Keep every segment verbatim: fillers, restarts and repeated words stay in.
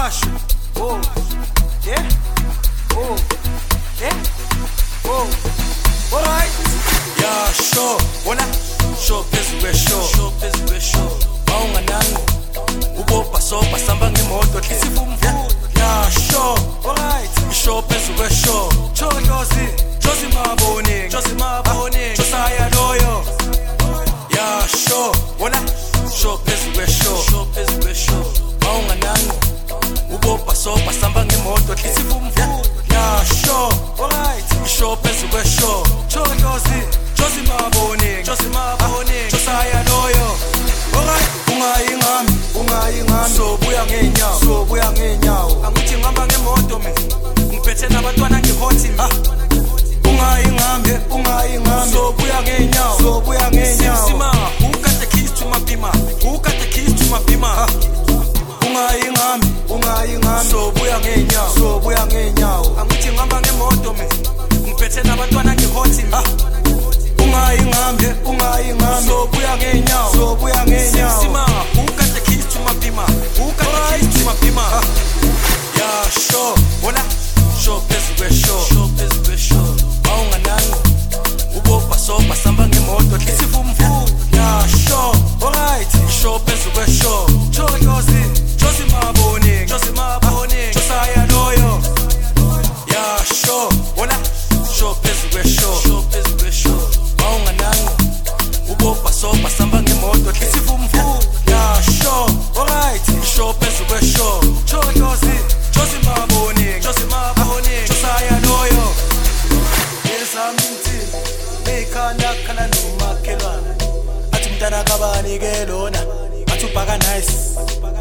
Yasho, oh, yeah, oh, yeah, oh, alright. Yasho, wona, show phezu kweshow, show phezu kweshow. Bawunganango, ubopa so basamba ngemoto isifumvu. Yasho, alright. Show phezu kweshow, Josi, Josi maboni, Josi maboni, Josiah loyo. Yasho, wona, show phezu kweshow, show phezu kweshow. Bawunganango, ubopa so basamba ngemoto isifumvu. Yasho, alright. Show phezu kweshow, Josi, Josi maboni, Josi maboni, Josiah loyo. Alright, ungayi ngami, ungayi ngami, so buya ngenyawo, so buya ngenyawo. Angithi ngihamba ngemoto mina, ngiphethe nabantwana ngihothi ah. Ungayi ngami, ungayi ngami, so buya ngenyawo, so buya ngenyawo. Sima, who got the keys to my bima? Who got the keys to my bima? Ah. Ungayi ngami, ungayi ngami, so buya ngenyawo, so buya ngenyawo. Angithi ngihamba ngemoto mina, ngiphethe nabantwana ngihothi ah. Ungayi ngami, ungayi ngami, so buya ngenyawo, so buya ngenyawo. Sima, who got the keys to my bima? Who got the keys to my bima? Ah. Yasho, wona, show phezu kweshow, show phezu kweshow. Bawunganango, ubopa so basamba ngemoto isifumvu. Yasho, alright. Show phezu kweshow, Josi, Josi maboni, Josi maboni, Josiah loyo. Yasho, wona, show phezu kweshow, show phezu kweshow. Bawunganango, ubopa so basamba ngemoto isifumvu. Yasho, alright. Show phezu kweshow, Josi, Josi maboni, Josi maboni, Josiah loyo. Yesamthi, bekhanda khala nomakhelwane. Athi umntana kabani ke lona, athi ubhaka nice.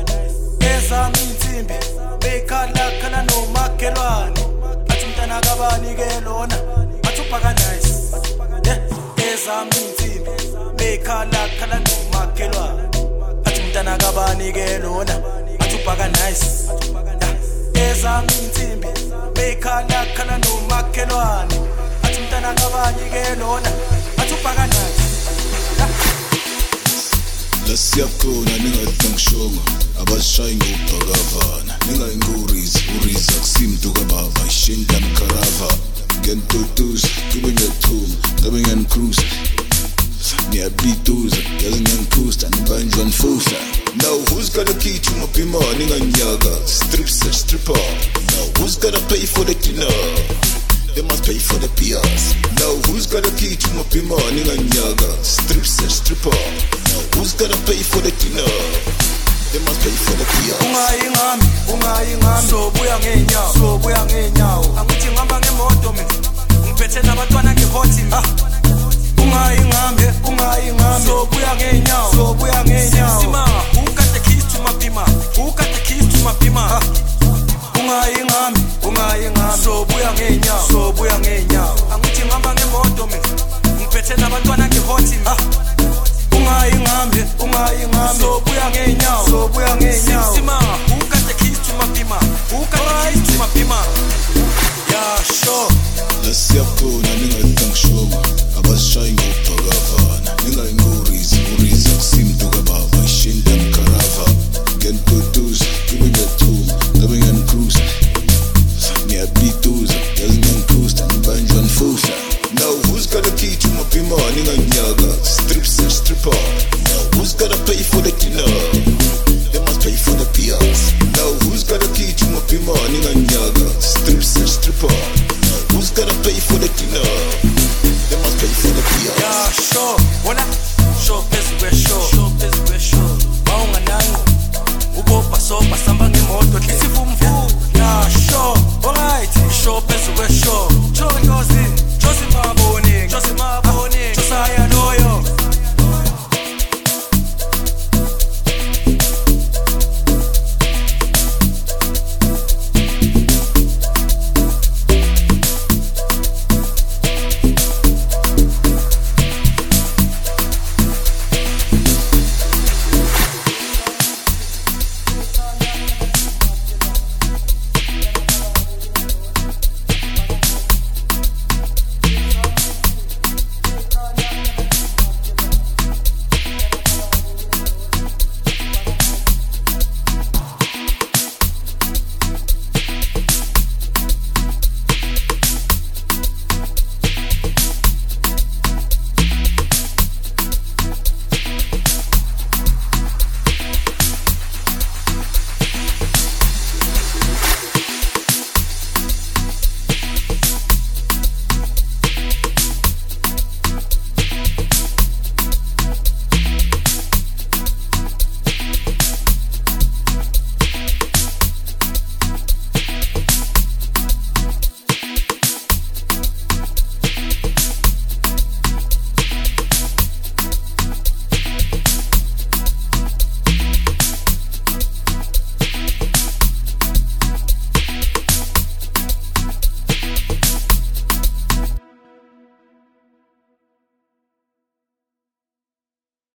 Yesamthi, bekhanda khala nomakhelwane. Athi umntana kabani ke lona, athi ubhaka nice. Yeah, yesamthi, bekhanda khala nomakhelwane. Athi umntana kabani ke lona, athi ubhaka nice. Ezami insimbi bekhala khala nomakhelwane athi umntana kabani ke lona athi ubhaka nathi lasiyakhona ningathi ngishongo abashayi ngobhakavana ningayingurizi uriza kusimntu kababa ishinda mkarava ngentutuza kube ngiyathuma ngabe ngiyancruise ngiyabituza yazi ngiyancruise nibanjwa nfusa. Now who's got a key to my bima? Ninga nyaga, strip search stripper. Now who's gonna pay for the dinner? They must pay for the P Rs. Now who's got a key to my bima? Ninga nyaga, strip search stripper. Now who's gonna pay for the dinner? They must pay for the P Rs. Ungayi ngami, ungayi ngami, so buya ngenyawo, so buya ngenyawo. Angithi ngihamba ngemoto mina, ngiphethe nabantwana ngihothi ah. Ungayi ngami, ungayi ngami, so buya ngenyawo, so buya ngenyawo. Sima, who got the keys to my bima? Who got the keys to my bima? Ah. Ungayi ngami, ungayi ngami, so buya ngenyawo, so buya ngenyawo. Angithi ngihamba ngemoto mina, ngiphethe nabantwana ngihothi ah. Ungayi ngami, ungayi ngami, so buya ngenyawo, so buya ngenyawo.